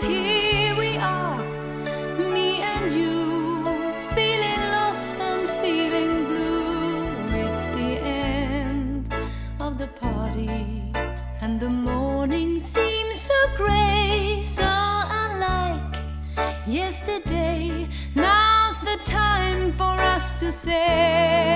here we are, me and you, feeling lost and feeling blue. It's the end of the party, and the morning seems so gray, so unlike yesterday. Now's the time for us to say